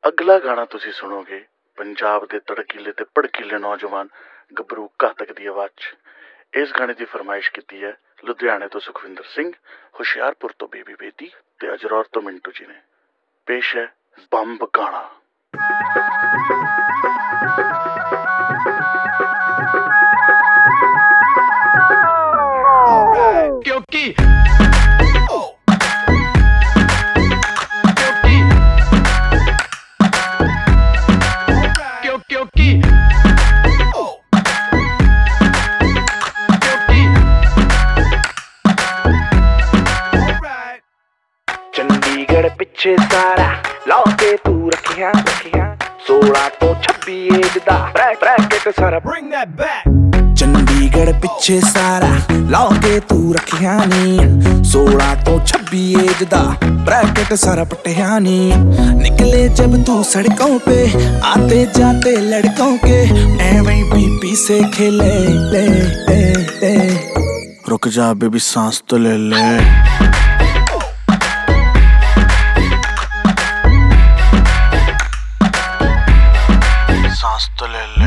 ਅਗਲਾ ਗਾਣਾ ਤੁਸੀਂ ਸੁਣੋਗੇ ਪੰਜਾਬ ਦੇ ਤੜਕੀਲੇ ਤੇ ਭੜਕੀਲੇ ਨੌਜਵਾਨ ਗੱਭਰੂ ਘਾਤਕ ਦੀ ਆਵਾਜ਼ 'ਚ। ਇਸ ਗਾਣੇ ਦੀ ਫਰਮਾਇਸ਼ ਕੀਤੀ ਹੈ ਲੁਧਿਆਣੇ ਤੋਂ ਸੁਖਵਿੰਦਰ ਸਿੰਘ, ਹੁਸ਼ਿਆਰਪੁਰ ਤੋਂ ਬੇਬੀ ਬੇਦੀ ਤੇ ਅਜਰੌਰ ਤੋਂ ਮਿੰਟੂ ਜੀ ਨੇ। ਪੇਸ਼ ਹੈ ਬੰਬ ਗਾਣਾ। ਕਿਉਂਕਿ ਚੰਡੀਗੜ੍ਹ ਪਿੱਛੇ ਸਾਰਾ ਲਾ ਕੇ ਤੂੰ ਰੱਖਿਆ 16 ਤੋਂ 26 ਏਜ ਦਾ ਬ੍ਰੈਕਟ ਸਾਰਾ bring that back। ਚੰਡੀਗੜ੍ਹ ਪਿੱਛੇ ਸਾਰਾ ਲਾ ਕੇ ਤੂੰ ਰੱਖਿਆ ਨੀ 16 ਤੋਂ 26 ਏਜ ਦਾ ब्रैकेट सारा पटिया नी। निकले जब तू सड़कों पे आते जाते लड़कों के एवं बीपी से खेले ले ले ले। रुक जा बेबी सांस तो ले ले। सांस तो ले ले।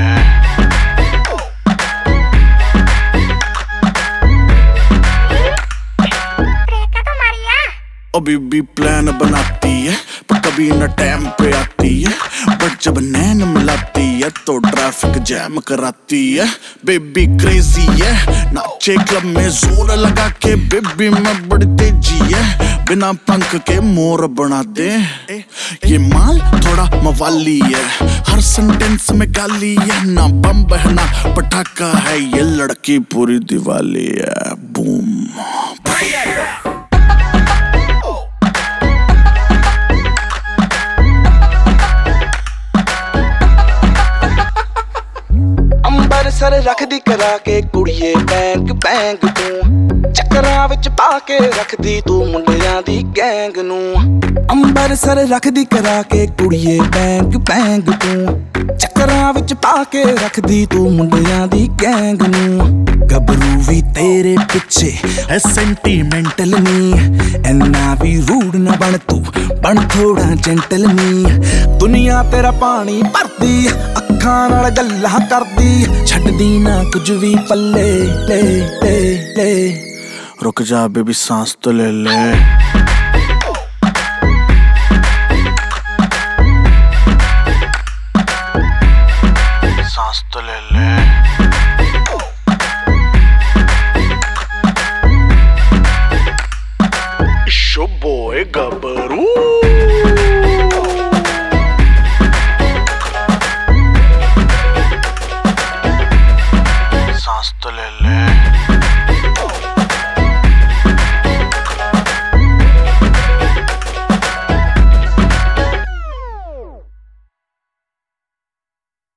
अभी भी प्लान बनाती है पर कभी न टाइम पे आती है, बट जब नैन मिलाती है तो ट्रैफिक जैम कराती है। बेबी क्रेजी है नाचे क्लब में जोर लगा के, बेबी में बड़ी तेजी है बिना पंख के मोर बना दे। ये माल थोड़ा मवाली है, हर सेंटेंस में गाली है, ना बम बहना पटाखा है, ये लड़की पूरी दिवाली है। बूम ਅੰਬਰਸਰ ਰੱਖਦੀ ਕਰਾ ਕੇ ਕੁੜੀਏ ਬੈਂਕ ਬੈਂਕ ਤੂੰ, ਚੱਕਰਾਂ ਵਿੱਚ ਪਾ ਕੇ ਰੱਖਦੀ ਤੂੰ ਮੁੰਡਿਆਂ ਦੀ ਗੈਂਗ ਨੂੰ। ਅੰਬਰਸਰ ਰੱਖਦੀ ਕਰਾ ਕੇ ਕੁੜੀਏ ਬੈਂਕ ਬੈਂਕ ਤੂੰ, ਚੱਕਰਾਂ ਵਿੱਚ ਪਾ ਕੇ ਰੱਖਦੀ ਤੂੰ ਮੁੰਡਿਆਂ ਦੀ ਗੈਂਗ ਨੂੰ। ਗੱਭਰੂ ਵੀ ਤੇਰੇ ਪਿੱਛੇ ਐ ਸੈਂਟੀਮੈਂਟਲ ਨੀ, ਇੰਨਾ ਵੀ ਰੂਡ ਨਾ ਬਣ ਤੂੰ, ਬਣ ਥੋੜਾ ਜੈਂਟਲ ਨੀ। ਦੁਨੀਆ ਤੇਰਾ ਪਾਣੀ ਭਰਦੀ, ਅੱਖਾਂ ਨਾਲ ਗੱਲਾਂ ਕਰਦੀ, ਛੱਡਦੀ ਨਾ ਕੁਝ ਵੀ ਪੱਲੇ ਲੈ ਲੈ ਲੈ। रुक जा बेबी सांस तो ले ले।